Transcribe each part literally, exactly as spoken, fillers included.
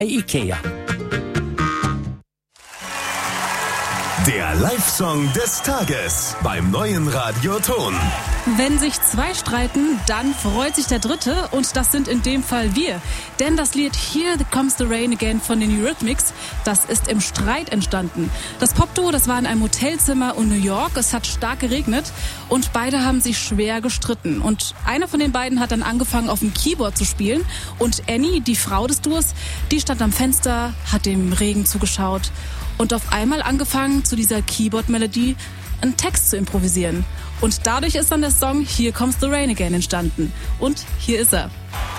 IKEA. Der Live-Song des Tages beim neuen Radioton. Wenn sich zwei streiten, dann freut sich der Dritte und das sind in dem Fall wir. Denn das Lied Here Comes the Rain Again von den Eurythmics, das ist im Streit entstanden. Das Popduo, das war in einem Hotelzimmer in New York, es hat stark geregnet und beide haben sich schwer gestritten. Und einer von den beiden hat dann angefangen auf dem Keyboard zu spielen und Annie, die Frau des Duos, die stand am Fenster, hat dem Regen zugeschaut und auf einmal angefangen, zu dieser Keyboard-Melodie einen Text zu improvisieren. Und dadurch ist dann der Song Here Comes the Rain Again entstanden. Und hier ist er.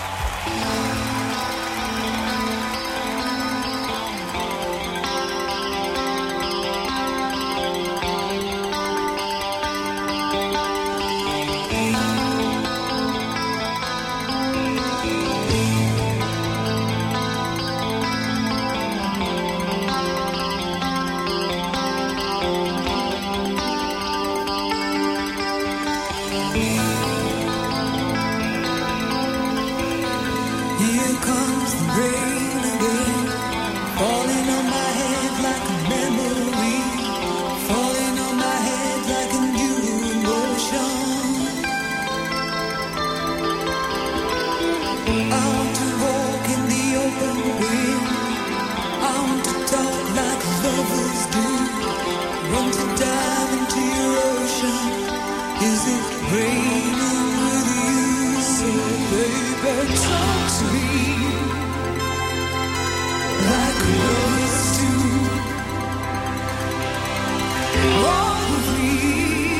Here comes the rain again, falling on my head like a memory, falling on my head like a new emotion. I want to walk in the open wind, I want to talk like lovers do, want to dive into your ocean. Is it raining with you? So baby, talk to me like lovers do. Walk with me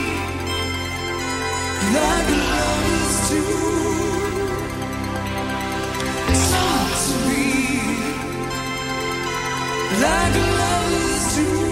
like lovers do. Talk to me like lovers do.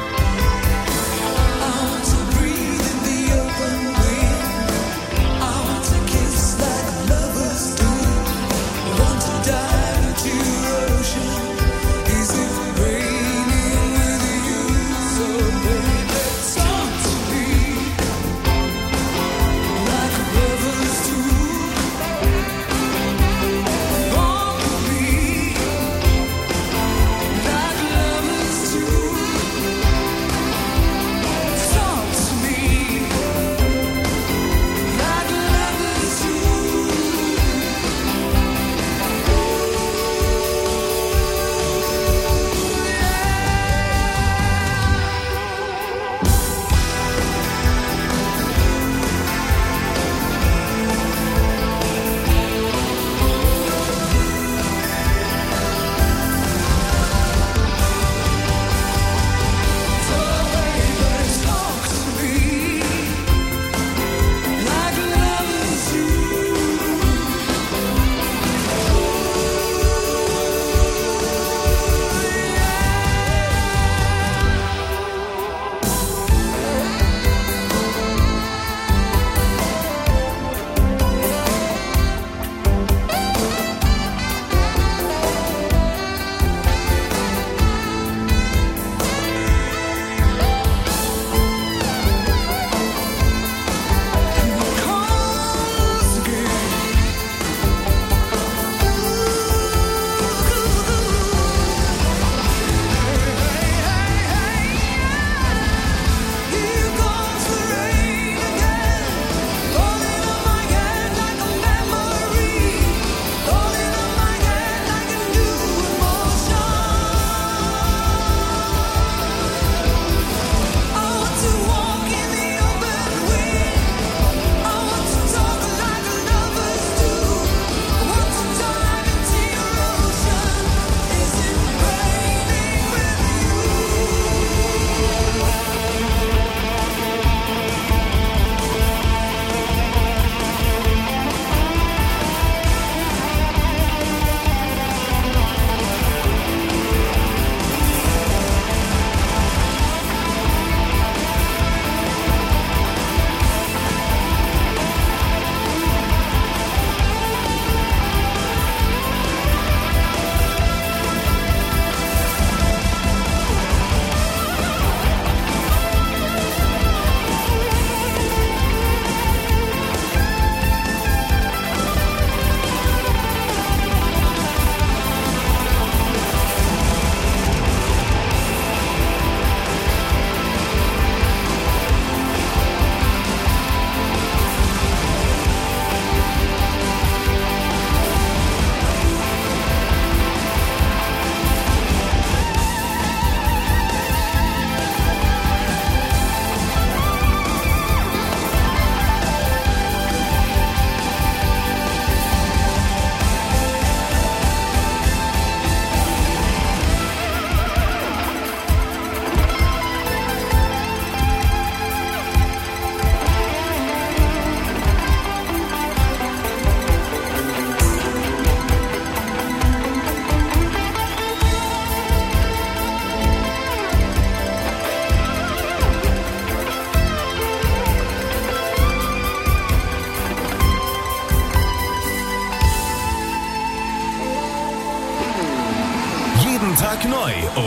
I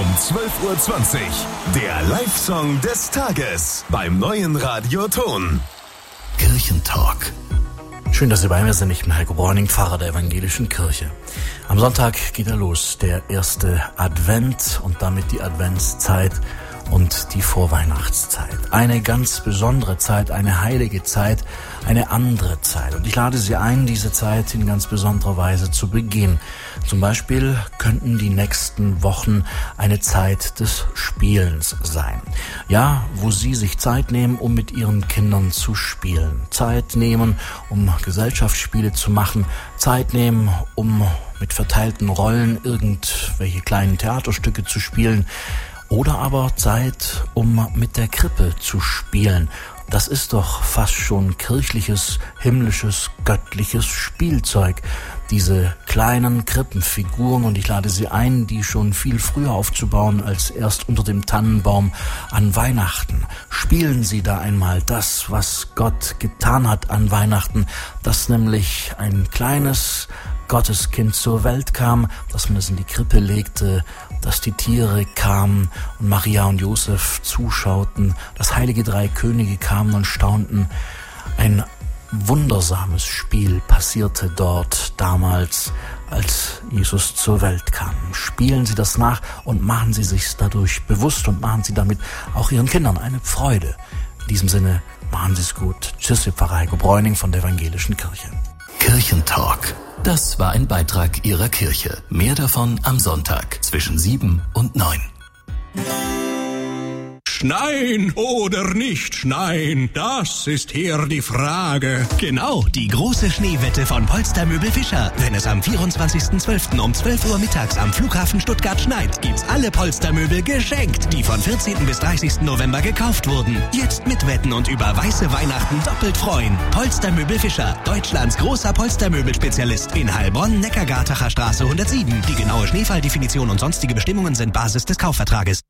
um zwölf Uhr zwanzig. Der Live-Song des Tages beim neuen Radioton. Kirchentalk. Schön, dass Sie bei mir sind. Ich bin Heiko Bräuning, Pfarrer der Evangelischen Kirche. Am Sonntag geht er los, der erste Advent und damit die Adventszeit und die Vorweihnachtszeit. Eine ganz besondere Zeit, eine heilige Zeit, eine andere Zeit. Und ich lade Sie ein, diese Zeit in ganz besonderer Weise zu begehen. Zum Beispiel könnten die nächsten Wochen eine Zeit des Spielens sein. Ja, wo Sie sich Zeit nehmen, um mit Ihren Kindern zu spielen. Zeit nehmen, um Gesellschaftsspiele zu machen. Zeit nehmen, um mit verteilten Rollen irgendwelche kleinen Theaterstücke zu spielen. Oder aber Zeit, um mit der Krippe zu spielen. Das ist doch fast schon kirchliches, himmlisches, göttliches Spielzeug. Diese kleinen Krippenfiguren, und ich lade Sie ein, die schon viel früher aufzubauen als erst unter dem Tannenbaum an Weihnachten. Spielen Sie da einmal das, was Gott getan hat an Weihnachten, dass nämlich ein kleines Gotteskind zur Welt kam, dass man es in die Krippe legte, dass die Tiere kamen und Maria und Josef zuschauten, dass heilige drei Könige kamen und staunten. Ein wundersames Spiel passierte dort damals, als Jesus zur Welt kam. Spielen Sie das nach und machen Sie sich dadurch bewusst und machen Sie damit auch Ihren Kindern eine Freude. In diesem Sinne, machen Sie es gut. Tschüss, Ihr Pfarrer Heiko Bräuning von der Evangelischen Kirche. Kirchentalk. Das war ein Beitrag Ihrer Kirche. Mehr davon am Sonntag zwischen sieben und neun. Schneien oder nicht schneien, das ist hier die Frage. Genau, die große Schneewette von Polstermöbel Fischer. Wenn es am vierundzwanzigsten zwölften um zwölf Uhr mittags am Flughafen Stuttgart schneit, gibt's alle Polstermöbel geschenkt, die von vierzehnten bis dreißigsten November gekauft wurden. Jetzt mitwetten und über weiße Weihnachten doppelt freuen. Polstermöbel Fischer, Deutschlands großer Polstermöbelspezialist in Heilbronn, Neckargartacher Straße hundertsieben. Die genaue Schneefalldefinition und sonstige Bestimmungen sind Basis des Kaufvertrages.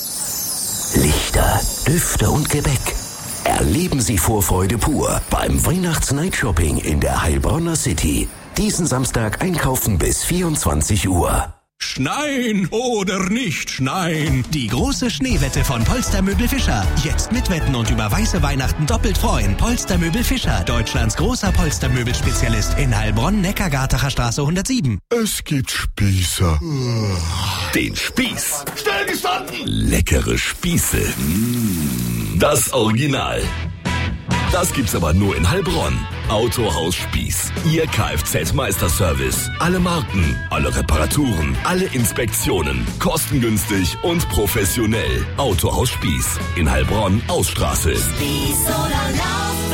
Lichter, Düfte und Gebäck. Erleben Sie Vorfreude pur beim Weihnachts-Night-Shopping in der Heilbronner City. Diesen Samstag einkaufen bis vierundzwanzig Uhr. Schneien oder nicht schneien. Die große Schneewette von Polstermöbel Fischer. Jetzt mitwetten und über weiße Weihnachten doppelt freuen. Polstermöbel Fischer, Deutschlands großer Polstermöbelspezialist in Heilbronn, Neckargartacher Straße hundertsieben. Es gibt Spießer. Den Spieß. Schnell gestanden! Leckere Spieße. Das Original. Das gibt's aber nur in Heilbronn. Autohaus Spieß. Ihr Kfz-Meisterservice. Alle Marken, alle Reparaturen, alle Inspektionen. Kostengünstig und professionell. Autohaus Spieß. In Heilbronn, Ausstraße. Spieß oder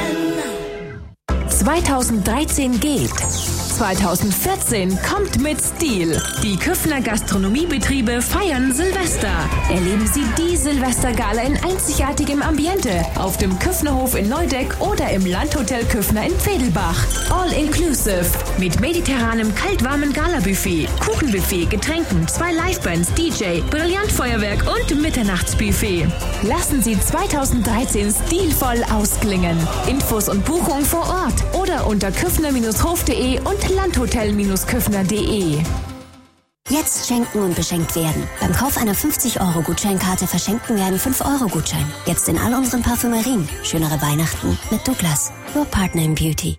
laufen. zweitausenddreizehn geht. zweitausendvierzehn kommt mit Stil. Die Küffner Gastronomiebetriebe feiern Silvester. Erleben Sie die Silvestergala in einzigartigem Ambiente auf dem Küffnerhof in Neudeck oder im Landhotel Küffner in Pfedelbach. All inclusive mit mediterranem kaltwarmen Galabuffet, Kuchenbuffet, Getränken, zwei Livebands, D J, Brillantfeuerwerk und Mitternachtsbuffet. Lassen Sie zweitausenddreizehn stilvoll ausklingen. Infos und Buchungen vor Ort oder unter küffner Bindestrich hof punkt de und landhotel Bindestrich küffner punkt de. Jetzt schenken und beschenkt werden. Beim Kauf einer fünfzig Euro Gutscheinkarte verschenken wir einen fünf Euro Gutschein. Jetzt in all unseren Parfümerien. Schönere Weihnachten mit Douglas. Your Partner in Beauty.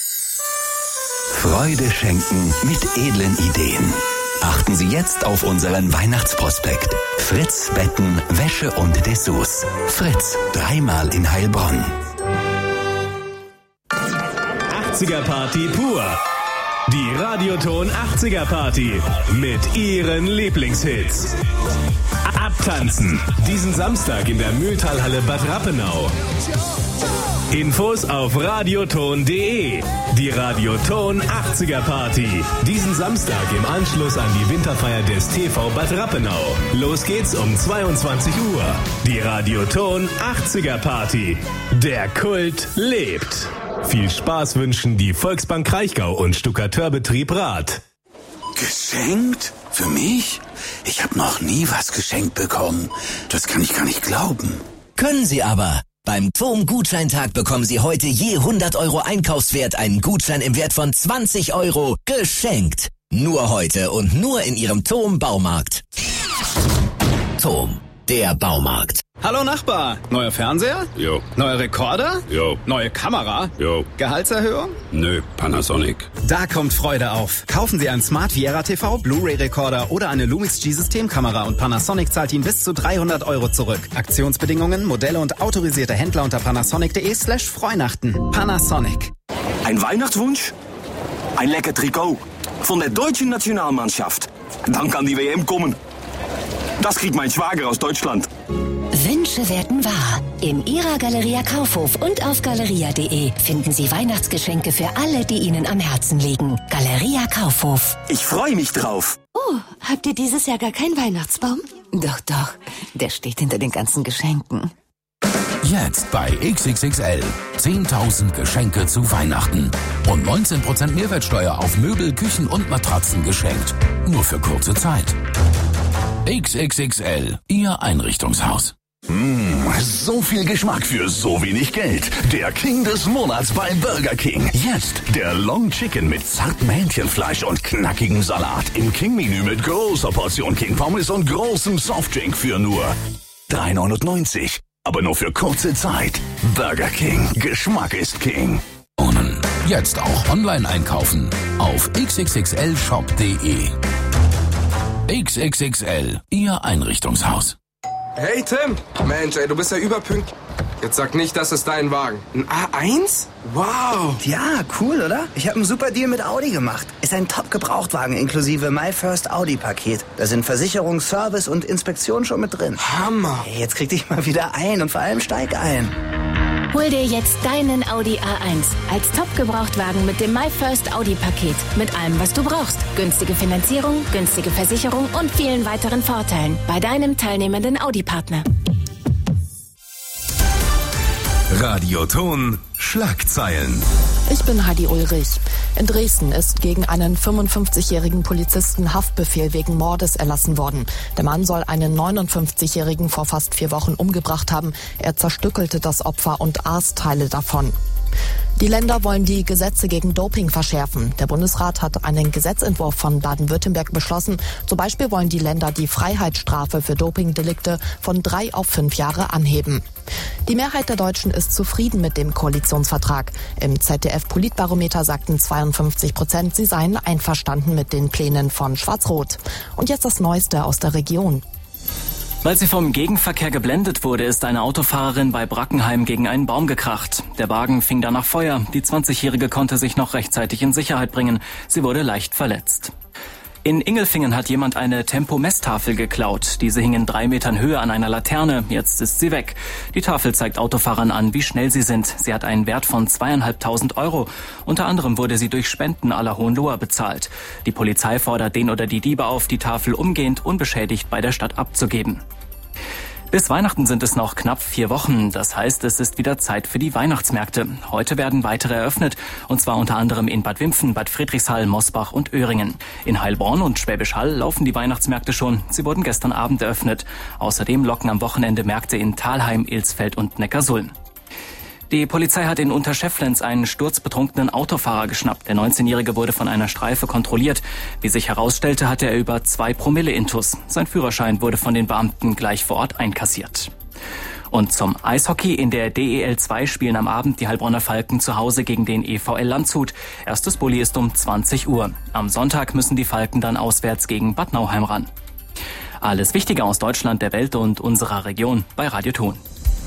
Freude schenken mit edlen Ideen. Achten Sie jetzt auf unseren Weihnachtsprospekt. Fritz Betten, Wäsche und Dessous. Fritz, dreimal in Heilbronn. achtziger Party pur. Die Radioton achtziger Party mit Ihren Lieblingshits. Abtanzen. Diesen Samstag in der Mühltalhalle Bad Rappenau. Infos auf radioton punkt de. Die Radioton achtziger Party. Diesen Samstag im Anschluss an die Winterfeier des T V Bad Rappenau. Los geht's um zweiundzwanzig Uhr. Die Radioton achtziger Party. Der Kult lebt. Viel Spaß wünschen die Volksbank Kraichgau und Stuckateurbetrieb Rath. Geschenkt? Für mich? Ich habe noch nie was geschenkt bekommen. Das kann ich gar nicht glauben. Können Sie aber. Beim T O M Gutscheintag bekommen Sie heute je hundert Euro Einkaufswert einen Gutschein im Wert von zwanzig Euro geschenkt. Nur heute und nur in Ihrem T O M Baumarkt. Tom, der Baumarkt. Hallo Nachbar, neuer Fernseher? Jo. Neuer Rekorder? Jo. Neue Kamera? Jo. Gehaltserhöhung? Nö, Panasonic. Da kommt Freude auf. Kaufen Sie einen Smart Viera T V, Blu-ray-Rekorder oder eine Lumix G-Systemkamera und Panasonic zahlt Ihnen bis zu dreihundert Euro zurück. Aktionsbedingungen, Modelle und autorisierte Händler unter panasonic.de slash Freunachten. Panasonic. Ein Weihnachtswunsch? Ein lecker Trikot von der deutschen Nationalmannschaft. Dann kann die W M kommen. Das kriegt mein Schwager aus Deutschland. Wünsche werden wahr. In Ihrer Galeria Kaufhof und auf galeria punkt de finden Sie Weihnachtsgeschenke für alle, die Ihnen am Herzen liegen. Galeria Kaufhof. Ich freue mich drauf. Oh, habt ihr dieses Jahr gar keinen Weihnachtsbaum? Doch, doch. Der steht hinter den ganzen Geschenken. Jetzt bei X X X L. zehntausend Geschenke zu Weihnachten. Und neunzehn Prozent Mehrwertsteuer auf Möbel, Küchen und Matratzen geschenkt. Nur für kurze Zeit. X X X L, Ihr Einrichtungshaus. Mmh, so viel Geschmack für so wenig Geld. Der King des Monats bei Burger King. Jetzt der Long Chicken mit zartem Hähnchenfleisch und knackigem Salat. Im King-Menü mit großer Portion King Pommes und großem Softdrink für nur drei neunundneunzig. Aber nur für kurze Zeit. Burger King. Geschmack ist King. Und jetzt auch online einkaufen auf x x x l shop punkt de. X X X L, Ihr Einrichtungshaus. Hey Tim, Mensch, ey, du bist ja überpünktlich. Jetzt sag nicht, das ist dein Wagen. Ein A eins? Wow. Ja, cool, oder? Ich habe einen super Deal mit Audi gemacht. Ist ein Top-Gebrauchtwagen inklusive My First Audi-Paket. Da sind Versicherung, Service und Inspektion schon mit drin. Hammer. Hey, jetzt krieg dich mal wieder ein und vor allem steig ein. Hol dir jetzt deinen Audi A eins als Top-Gebrauchtwagen mit dem My First Audi-Paket. Mit allem, was du brauchst. Günstige Finanzierung, günstige Versicherung und vielen weiteren Vorteilen. Bei deinem teilnehmenden Audi-Partner. Radioton Schlagzeilen. Ich bin Heidi Ulrich. In Dresden ist gegen einen fünfundfünfzigjährigen Polizisten Haftbefehl wegen Mordes erlassen worden. Der Mann soll einen neunundfünfzigjährigen vor fast vier Wochen umgebracht haben. Er zerstückelte das Opfer und aß Teile davon. Die Länder wollen die Gesetze gegen Doping verschärfen. Der Bundesrat hat einen Gesetzentwurf von Baden-Württemberg beschlossen. Zum Beispiel wollen die Länder die Freiheitsstrafe für Dopingdelikte von drei auf fünf Jahre anheben. Die Mehrheit der Deutschen ist zufrieden mit dem Koalitionsvertrag. Im Z D F-Politbarometer sagten zweiundfünfzig Prozent, sie seien einverstanden mit den Plänen von Schwarz-Rot. Und jetzt das Neueste aus der Region. Weil sie vom Gegenverkehr geblendet wurde, ist eine Autofahrerin bei Brackenheim gegen einen Baum gekracht. Der Wagen fing danach Feuer. Die zwanzigjährige konnte sich noch rechtzeitig in Sicherheit bringen. Sie wurde leicht verletzt. In Ingelfingen hat jemand eine Tempo-Messtafel geklaut. Diese hing in drei Metern Höhe an einer Laterne. Jetzt ist sie weg. Die Tafel zeigt Autofahrern an, wie schnell sie sind. Sie hat einen Wert von zweieinhalbtausend Euro. Unter anderem wurde sie durch Spenden aller Hohenloher bezahlt. Die Polizei fordert den oder die Diebe auf, die Tafel umgehend unbeschädigt bei der Stadt abzugeben. Bis Weihnachten sind es noch knapp vier Wochen. Das heißt, es ist wieder Zeit für die Weihnachtsmärkte. Heute werden weitere eröffnet, und zwar unter anderem in Bad Wimpfen, Bad Friedrichshall, Mosbach und Öhringen. In Heilbronn und Schwäbisch Hall laufen die Weihnachtsmärkte schon. Sie wurden gestern Abend eröffnet. Außerdem locken am Wochenende Märkte in Thalheim, Ilsfeld und Neckarsulm. Die Polizei hat in Unterschäfflens einen sturzbetrunkenen Autofahrer geschnappt. Der neunzehnjährige wurde von einer Streife kontrolliert. Wie sich herausstellte, hatte er über zwei Promille Intus. Sein Führerschein wurde von den Beamten gleich vor Ort einkassiert. Und zum Eishockey. In der D E L zwei spielen am Abend die Heilbronner Falken zu Hause gegen den E V L Landshut. Erstes Bulli ist um zwanzig Uhr. Am Sonntag müssen die Falken dann auswärts gegen Bad Nauheim ran. Alles Wichtige aus Deutschland, der Welt und unserer Region bei Radio Ton.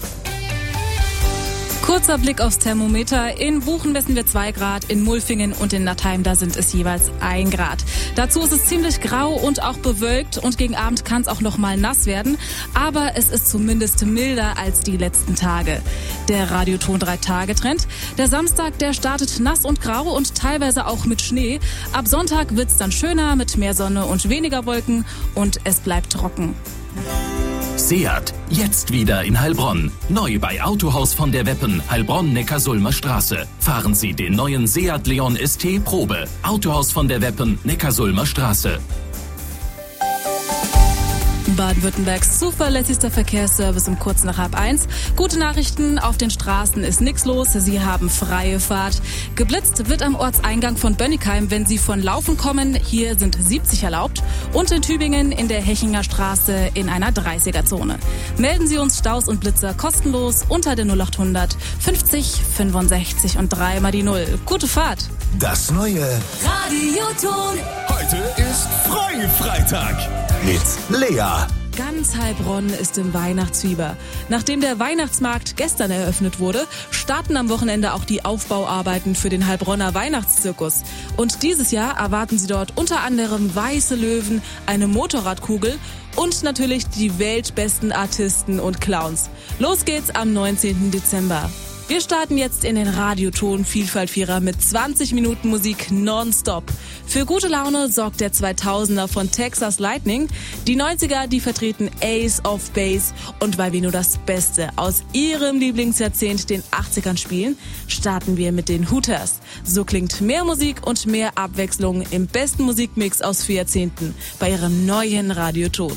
Kurzer Blick aufs Thermometer. In Buchen messen wir zwei Grad, in Mulfingen und in Nattheim, da sind es jeweils ein Grad. Dazu ist es ziemlich grau und auch bewölkt und gegen Abend kann es auch noch mal nass werden. Aber es ist zumindest milder als die letzten Tage. Der Radioton drei Tage Trend. Der Samstag, der startet nass und grau und teilweise auch mit Schnee. Ab Sonntag wird's dann schöner mit mehr Sonne und weniger Wolken und es bleibt trocken. Seat, jetzt wieder in Heilbronn. Neu bei Autohaus von der Weppen, Heilbronn-Neckarsulmer Straße. Fahren Sie den neuen Seat Leon S T Probe. Autohaus von der Weppen, Neckarsulmer Straße. Baden-Württembergs zuverlässigster Verkehrsservice um kurz nach halb eins. Gute Nachrichten, auf den Straßen ist nichts los, Sie haben freie Fahrt. Geblitzt wird am Ortseingang von Bönnigheim, wenn Sie von Laufen kommen. Hier sind siebzig erlaubt. Und in Tübingen in der Hechinger Straße in einer dreißiger-Zone. Melden Sie uns Staus und Blitzer kostenlos unter der null achthundert fünfzig fünfundsechzig und drei mal die Null. Gute Fahrt! Das neue Radioton. Heute ist Freifreitag mit Lea. Ganz Heilbronn ist im Weihnachtsfieber. Nachdem der Weihnachtsmarkt gestern eröffnet wurde, starten am Wochenende auch die Aufbauarbeiten für den Heilbronner Weihnachtszirkus. Und dieses Jahr erwarten Sie dort unter anderem weiße Löwen, eine Motorradkugel und natürlich die weltbesten Artisten und Clowns. Los geht's am neunzehnten Dezember. Wir starten jetzt in den Radioton Vielfalt-Vierer mit zwanzig Minuten Musik nonstop. Für gute Laune sorgt der zweitausender von Texas Lightning. Die neunziger, die vertreten Ace of Base. Und weil wir nur das Beste aus ihrem Lieblingsjahrzehnt, den achtzigern, spielen, starten wir mit den Hooters. So klingt mehr Musik und mehr Abwechslung im besten Musikmix aus vier Jahrzehnten bei ihrem neuen Radioton.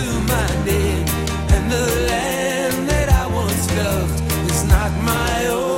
Not my own.